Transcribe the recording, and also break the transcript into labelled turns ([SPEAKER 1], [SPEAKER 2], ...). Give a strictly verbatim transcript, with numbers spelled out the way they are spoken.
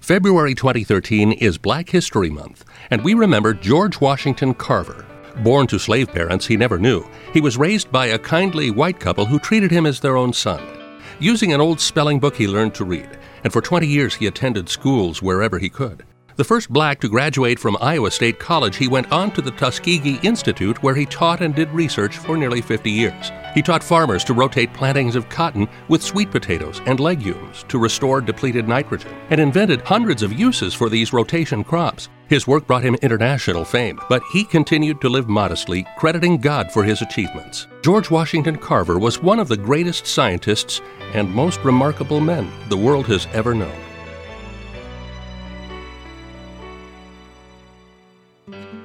[SPEAKER 1] February twenty thirteen is Black History Month, and we remember George Washington Carver. Born to slave parents he never knew, he was raised by a kindly white couple who treated him as their own son. Using an old spelling book, he learned to read, and for twenty years he attended schools wherever he could. The first black to graduate from Iowa State College, he went on to the Tuskegee Institute, where he taught and did research for nearly fifty years. He taught farmers to rotate plantings of cotton with sweet potatoes and legumes to restore depleted nitrogen, and invented hundreds of uses for these rotation crops. His work brought him international fame, but he continued to live modestly, crediting God for his achievements. George Washington Carver was one of the greatest scientists and most remarkable men the world has ever known.